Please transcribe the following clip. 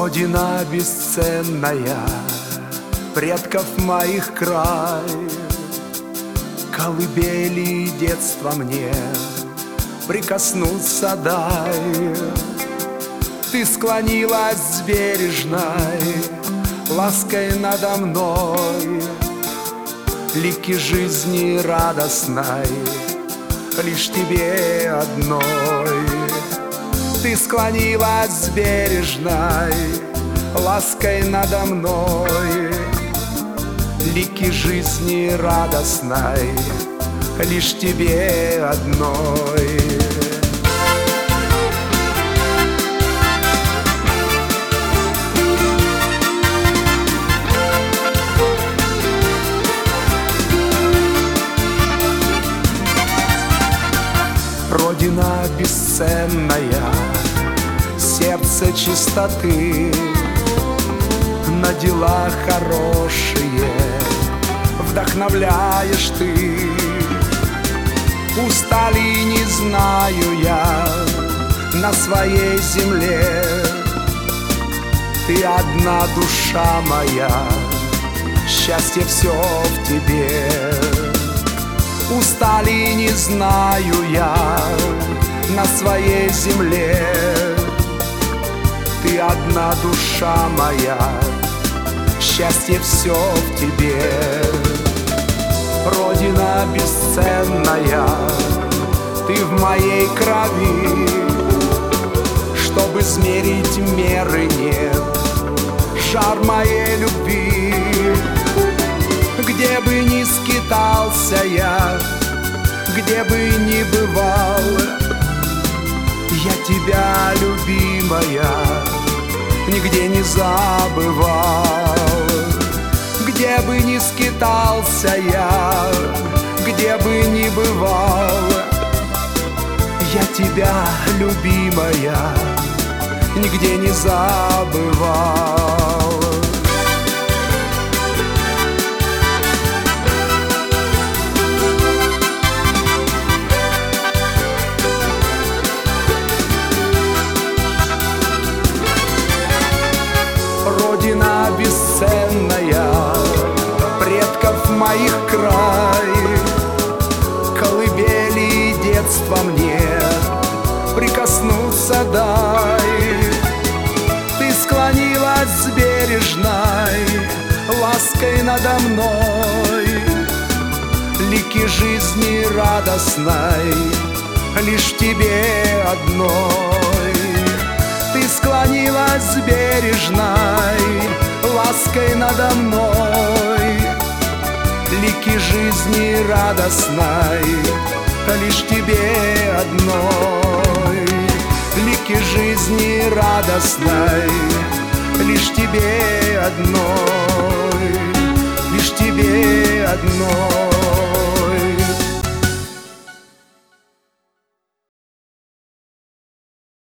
Родина бесценная, предков моих край, колыбели детства мне прикоснуться дай. Ты склонилась бережной лаской надо мной, лики жизни радостной лишь тебе одной. Ты склонилась бережной лаской надо мной, лики жизни радостной лишь тебе одной. Родина бесценная, сердце чистоты, на дела хорошие вдохновляешь ты. Устали не знаю я на своей земле, ты одна душа моя, счастье все в тебе. Устали не знаю я на своей земле, ты одна душа моя, счастье все в тебе. Родина бесценная, ты в моей крови, чтобы измерить меры нет жар моей любви. Где бы ни скитался я, где бы ни бывал, я тебя, любимая, нигде не забывал. Где бы ни скитался я, где бы ни бывал, я тебя, любимая, нигде не забывал. Родина бесценная, предков моих край, колыбели детства мне прикоснуться дай. Ты склонилась бережной лаской надо мной, лики жизни радостной лишь тебе одной. Ты склонилась бережной лаской надо мной, лики жизни радостной лишь тебе одной. Лики жизни радостной лишь тебе одной, лишь тебе одной.